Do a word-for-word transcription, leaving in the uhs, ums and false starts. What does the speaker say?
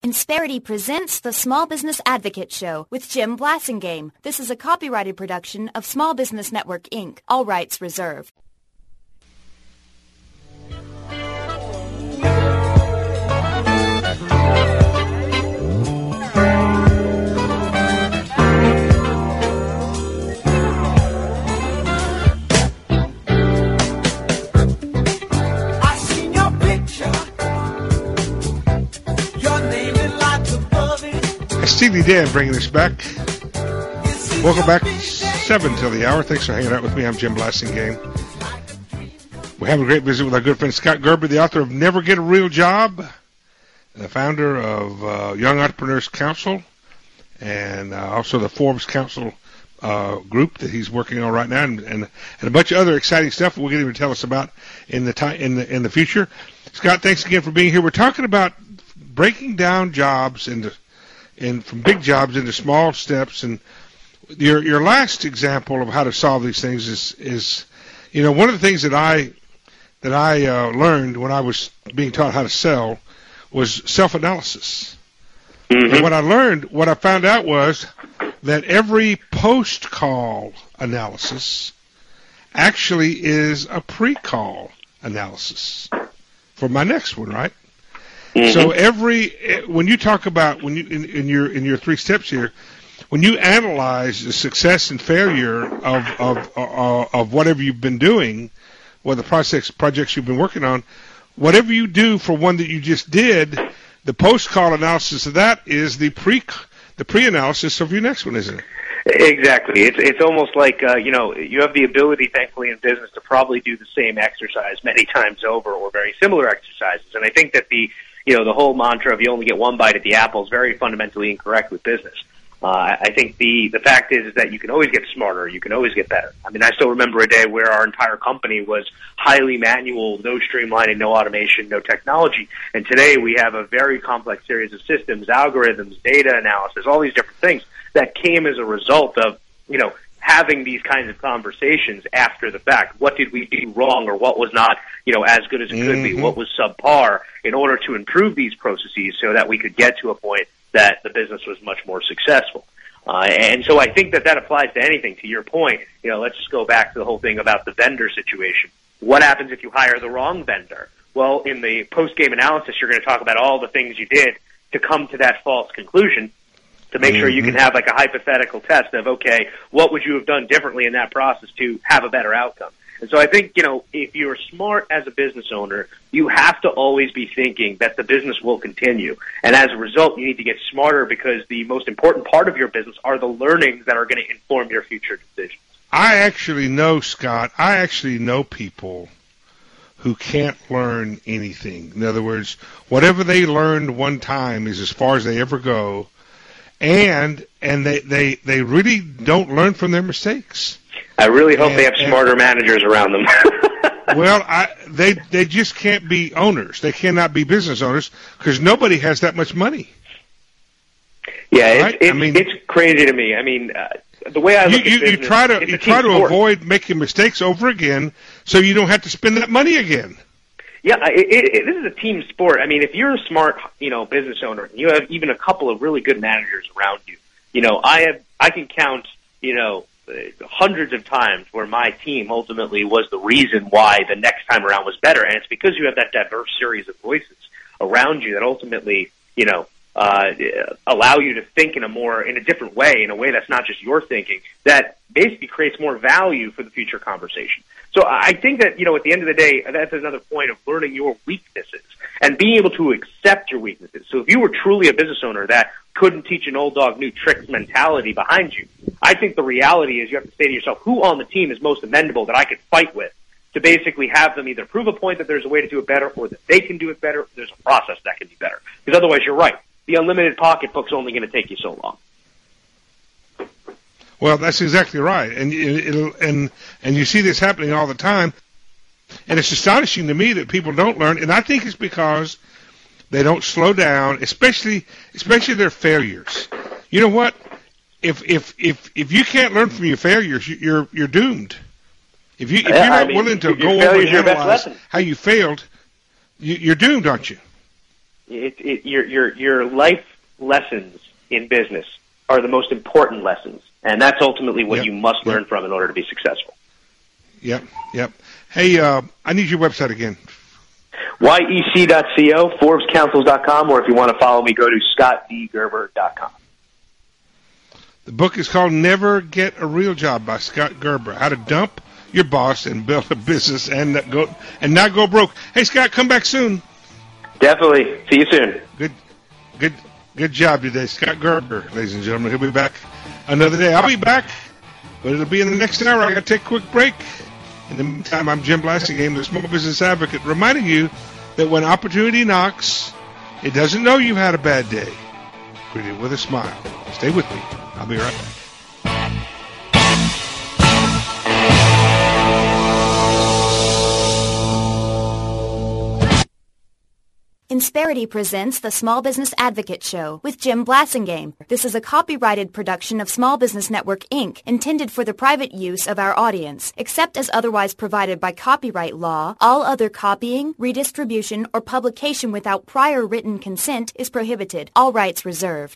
Insperity presents the Small Business Advocate Show with Jim Blasingame. This is a copyrighted production of Small Business Network, Incorporated. All rights reserved. Steely Dan bringing us back. Welcome back. Seven till the hour. Thanks for hanging out with me. I'm Jim Blasingame. We're having a great visit with our good friend Scott Gerber, the author of Never Get a Real Job, the founder of uh, Young Entrepreneurs Council, and uh, also the Forbes Council uh, group that he's working on right now, and, and, and a bunch of other exciting stuff we'll get him to tell us about in the time in the in the future. Scott, thanks again for being here. We're talking about breaking down jobs into and from big jobs into small steps. And your your last example of how to solve these things is, is you know, one of the things that I that I uh, learned when I was being taught how to sell was self-analysis. Mm-hmm. And what I learned, what I found out was that every post-call analysis actually is a pre-call analysis for my next one, right? Mm-hmm. So every when you talk about when you in, in your in your three steps here, when you analyze the success and failure of of uh, of whatever you've been doing, or the projects projects you've been working on, whatever you do for one that you just did, the post call analysis of that is the pre the pre analysis of your next one, isn't it? Exactly. It's it's almost like uh, you know you have the ability, thankfully, in business to probably do the same exercise many times over, or very similar exercises. And I think that the you know, the whole mantra of you only get one bite at the apple is very fundamentally incorrect with business. Uh, I think the, the fact is, is that you can always get smarter. You can always get better. I mean, I still remember a day where our entire company was highly manual, no streamlining, no automation, no technology. And today we have a very complex series of systems, algorithms, data analysis, all these different things that came as a result of, you know, having these kinds of conversations after the fact. What did we do wrong, or what was not, you know, as good as it could mm-hmm. be? What was subpar, in order to improve these processes so that we could get to a point that the business was much more successful. Uh, and so I think that that applies to anything. To your point, you know, let's just go back to the whole thing about the vendor situation. What happens if you hire the wrong vendor? Well, in the post-game analysis, you're going to talk about all the things you did to come to that false conclusion, to make mm-hmm. sure you can have like a hypothetical test of, okay, what would you have done differently in that process to have a better outcome? And so I think, you know, if you're smart as a business owner, you have to always be thinking that the business will continue. And as a result, you need to get smarter, because the most important part of your business are the learnings that are going to inform your future decisions. I actually know, Scott, I actually know people who can't learn anything. In other words, whatever they learned one time is as far as they ever go. And and they, they, they really don't learn from their mistakes. I really hope and, they have smarter and, managers around them. Well, I, they they just can't be owners. They cannot be business owners, because nobody has that much money. Yeah, right? it's, it's, I mean, it's crazy to me. I mean, uh, the way I look you, at business, you try to it's you a try team to sport. avoid making mistakes over again, so you don't have to spend that money again. Yeah, it, it, it, this is a team sport. I mean, if you're a smart, you know, business owner, and you have even a couple of really good managers around you, you know, I have, I can count, you know, hundreds of times where my team ultimately was the reason why the next time around was better. And it's because you have that diverse series of voices around you that ultimately, you know, uh, allow you to think in a more, in a different way, in a way that's not just your thinking, that basically creates more value for the future conversation. So I think that, you know, at the end of the day, that's another point of learning your weaknesses and being able to accept your weaknesses. So if you were truly a business owner that couldn't teach an old dog new tricks mentality behind you, I think the reality is you have to say to yourself, who on the team is most amendable that I could fight with, to basically have them either prove a point that there's a way to do it better, or that they can do it better, there's a process that can be better. Because otherwise, you're right. The unlimited pocketbook's only going to take you so long. Well, that's exactly right, and it'll, and and you see this happening all the time, and it's astonishing to me that people don't learn, and I think it's because they don't slow down, especially especially their failures. You know what? If if if if you can't learn from your failures, you're you're doomed. If you if you're yeah, not I mean, willing to go your over and your best analyze lesson. how you failed, you, you're doomed, aren't you? It, it, your, your, your life lessons in business are the most important lessons, and that's ultimately what yep. you must learn yep. from in order to be successful. Yep, yep. Hey, uh, I need your website again. Y E C dot co, Forbes Councils dot com, or if you want to follow me, go to Scott D Gerber dot com. The book is called Never Get a Real Job by Scott Gerber. How to dump your boss and build a business and not go and not go broke. Hey, Scott, come back soon. Definitely. See you soon. Good, good, good job today, Scott Gerber, ladies and gentlemen. He'll be back another day. I'll be back, but it'll be in the next hour. I got to take a quick break. In the meantime, I'm Jim Blasingame, the Small Business Advocate, reminding you that when opportunity knocks, it doesn't know you've had a bad day. Greet it with a smile. Stay with me. I'll be right back. Insperity presents the Small Business Advocate Show with Jim Blasingame. This is a copyrighted production of Small Business Network, Incorporated, intended for the private use of our audience. Except as otherwise provided by copyright law, all other copying, redistribution, or publication without prior written consent is prohibited. All rights reserved.